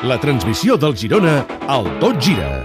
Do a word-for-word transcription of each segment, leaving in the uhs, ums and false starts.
La transmissió del Girona al Tot Gira.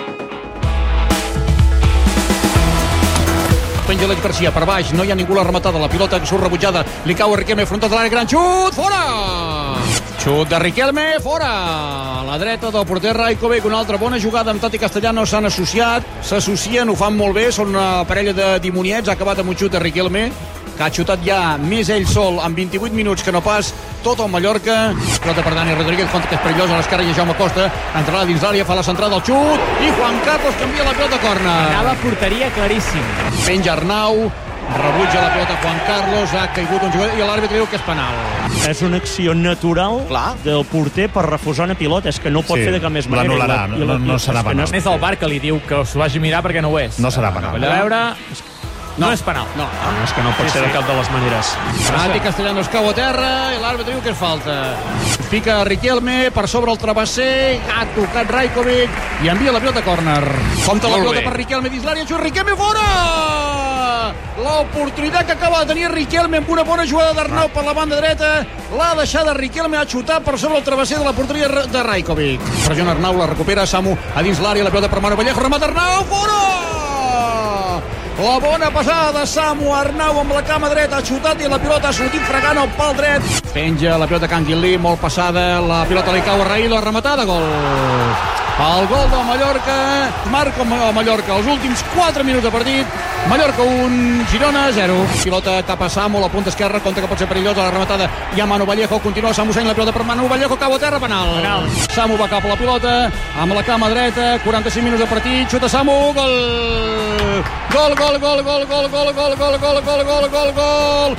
Penja l'Eix Garcia per baix, no hi ha ningú la rematada, la pilota que surt rebutjada, li cau a Riquelme, frontal de l'àrea, gran xut, fora! Xut de Riquelme, fora! A la dreta del porter Rajkovic, una altra bona jugada amb Tati Castellano, s'han associat, s'associen, ho fan molt bé, són una parella de dimoniets, ha acabat amb un xut de Riquelme, que ha xutat ja més ell sol en vint-i-vuit minuts que no pas tot el Mallorca. Pilota per Dani Rodríguez, contra que és perillós a l'esquerra, i Jaume Costa entrarà dins l'àrea, fa la centrada al xut i Juan Carlos canvia la pilota a córner. Anava a porteria claríssim. Penja Arnau, rebutja la pilota Juan Carlos, ha caigut un jugador i l'àrbitre diu que és penal. És una acció natural Clar. del porter per refusar una pilota, és que no pot Sí, fer de cap més manera. l'anul·larà, I la- i no- la- no serà és que penal. És el bar que li diu que s'ho vagi a mirar perquè no ho és. No serà penal. A veure... No, no és penal. No. No, és que no pot Sí, ser de sí. cap de les maneres. Tati Castellano es cau a terra i l'àrbitre diu que és falta. Pica Riquelme per sobre el travesser, ha tocat Rajkovic i envia la pilota a córner. Compte la Molt pilota bé. per Riquelme dins l'àrea, xut Riquelme fora! L'oportunitat que acaba de tenir Riquelme amb una bona jugada d'Arnau per la banda dreta, l'ha deixada Riquelme, ha xutat per sobre el travesser de la porteria de Rajkovic. Pressiona Arnau, la recupera Samu a dins l'àrea, la pilota per Manu Vallejo, remata Arnau, fora! La bona passada de Samu, Arnau amb la cama dreta, ha xutat i la pilota ha sortit fregant el pal dret. Penja la pilota Canguilí, molt passada, la pilota li cau a Raïl, la rematada, gol. El gol del Mallorca, marca el Mallorca els últims quatre minuts de partit. Mallorca un, Girona zero. Pilota cap a Samu, la punta esquerra, compte que pot ser perillosa, la rematada hi ha Manu Vallejo, continua Samu Seny, la pilota per Manu Vallejo, cau a terra, penal. Penal. Samu va cap a la pilota, amb la cama dreta, quaranta-cinc minuts de partit, xuta Samu, gol! Gol, gol, gol, gol, gol, gol, gol, gol, gol, gol, gol, gol, gol!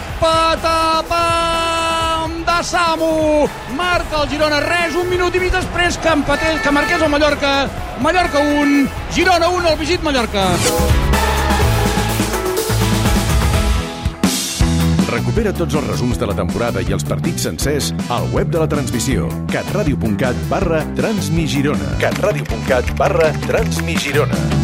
Patapam de Samu! Marca el Girona, res, un minut i mig després que empatés, que marqués el Mallorca. Mallorca un, Girona un, el Visit Mallorca. Recupera tots els resums de la temporada i els partits sencers al web de la transmissió catradio.cat barra Transmigirona catradio.cat barra Transmigirona.